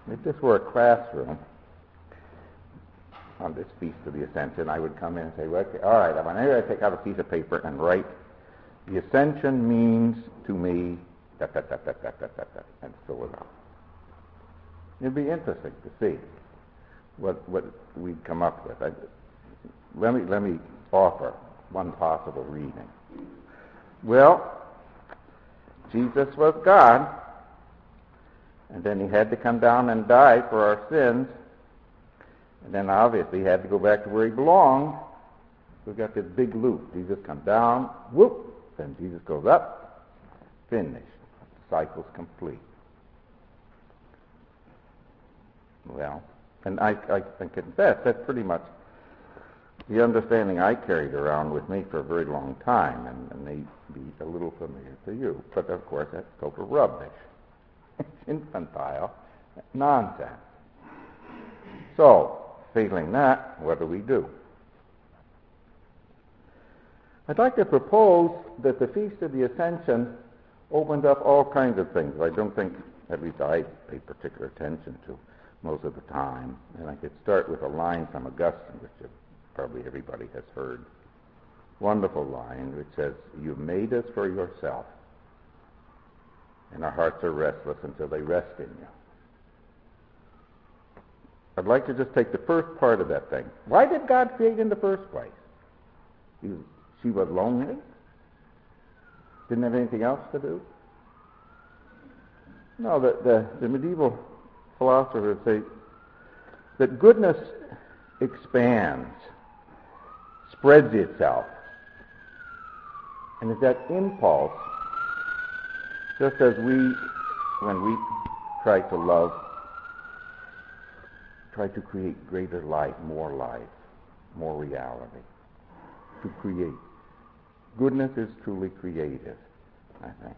If this were a classroom on this Feast of the Ascension, I would come in and say, well, okay, all right, I'm going to take out a piece of paper and write, the Ascension means to me, and fill it out. It'd be interesting to see what we'd come up with. Let me offer one possible reading. Well, Jesus was God, and then he had to come down and die for our sins, and then obviously he had to go back to where he belonged. We've got this big loop. Jesus comes down, whoop, then Jesus goes up, finished. The cycle's complete. Well, and I can confess that's pretty much the understanding I carried around with me for a very long time, and may be a little familiar to you. But of course, that's total rubbish. It's infantile nonsense. So, failing that, what do? I'd like to propose that the Feast of the Ascension opened up all kinds of things I don't think, at least I pay particular attention to most of the time. And I could start with a line from Augustine, which probably everybody has heard. Wonderful line, which says, "You made us for yourself, and our hearts are restless until they rest in you." I'd like to just take the first part of that thing. Why did God create in the first place? She was lonely? Didn't have anything else to do? No, the medieval philosophers say that goodness expands, spreads itself, and it's that impulse, just as when we try to love, try to create greater life, more reality, to create. Goodness is truly creative, I think.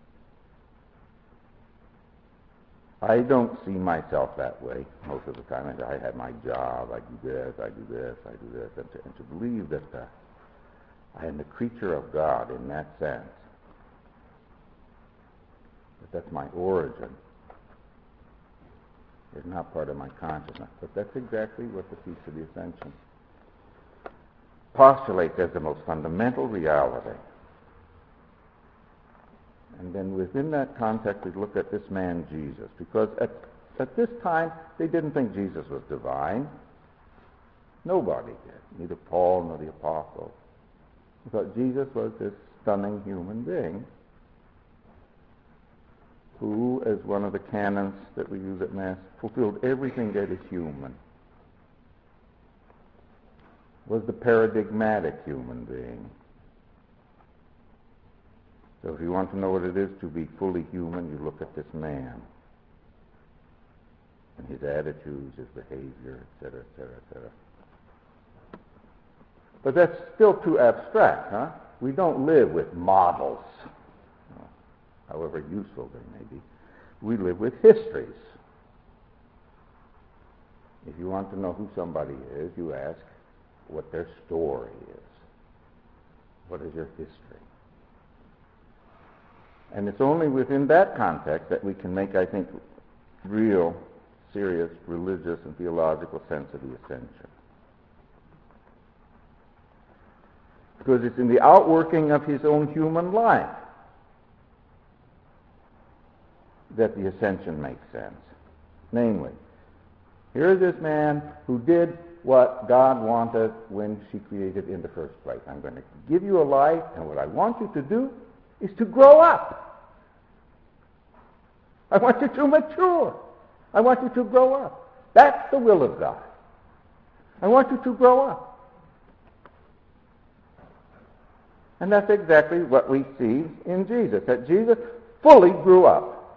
I don't see myself that way most of the time. I have my job, I do this, and to believe that I am the creature of God in that sense, that that's my origin, is not part of my consciousness. But that's exactly what the Feast of the Ascension postulates as the most fundamental reality. And then within that context, we look at this man, Jesus, because at this time, they didn't think Jesus was divine. Nobody did, neither Paul nor the apostles. They thought Jesus was this stunning human being who, as one of the canons that we use at Mass, fulfilled everything that is human, was the paradigmatic human being. So if you want to know what it is to be fully human, you look at this man and his attitudes, his behavior, etc., etc., etc. But that's still too abstract, huh? We don't live with models, however useful they may be. We live with histories. If you want to know who somebody is, you ask what their story is. What is your history? And it's only within that context that we can make, I think, real, serious, religious and theological sense of the Ascension. Because it's in the outworking of his own human life that the Ascension makes sense. Namely, here is this man who did what God wanted when she created in the first place. I'm going to give you a life, and what I want you to do is to grow up. I want you to mature. I want you to grow up. That's the will of God. I want you to grow up. And that's exactly what we see in Jesus, that Jesus fully grew up.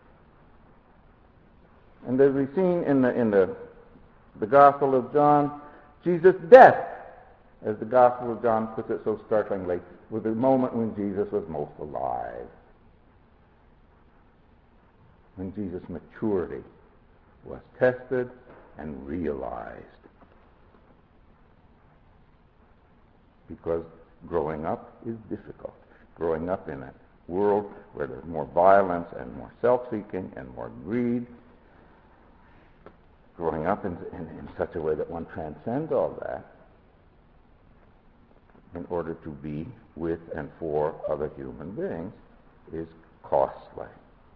And as we've seen in the Gospel of John, Jesus' death, as the Gospel of John puts it so startlingly, was the moment when Jesus was most alive. When Jesus' maturity was tested and realized. Because growing up is difficult. Growing up in a world where there's more violence and more self-seeking and more greed growing up in such a way that one transcends all that in order to be with and for other human beings is costly.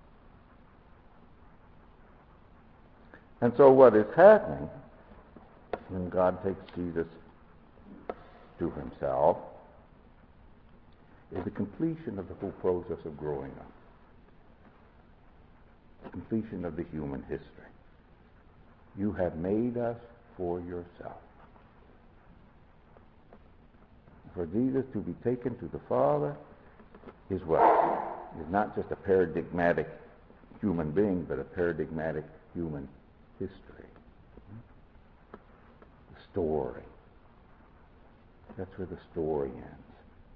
And so what is happening when God takes Jesus to himself is the completion of the whole process of growing up, the completion of the human history. You have made us for yourself. For Jesus to be taken to the Father is what? Is not just a paradigmatic human being, but a paradigmatic human history. The story. That's where the story ends.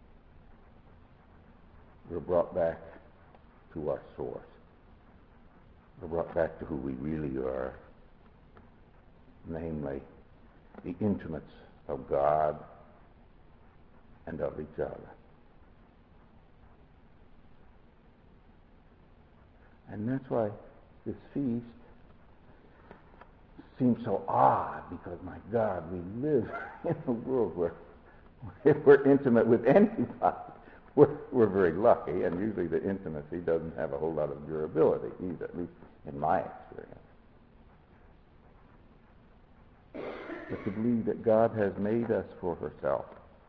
We're brought back to our source. We're brought back to who we really are, namely the intimates of God and of each other. And that's why this feast seems so odd, because, my God, we live in a world where if we're intimate with anybody, we're very lucky, and usually the intimacy doesn't have a whole lot of durability either, at least in my experience. But to believe that God has made us for herself,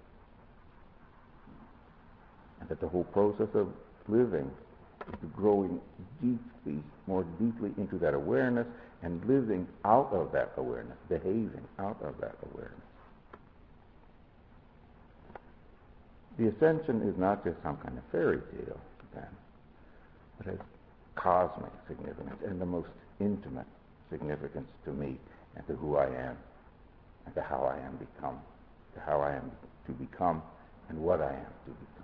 and that the whole process of living is growing deeply, more deeply into that awareness and living out of that awareness, behaving out of that awareness. The ascension is not just some kind of fairy tale, then, but has cosmic significance and the most intimate significance to me and to who I am and to how I am become, to how I am to become and what I am to become.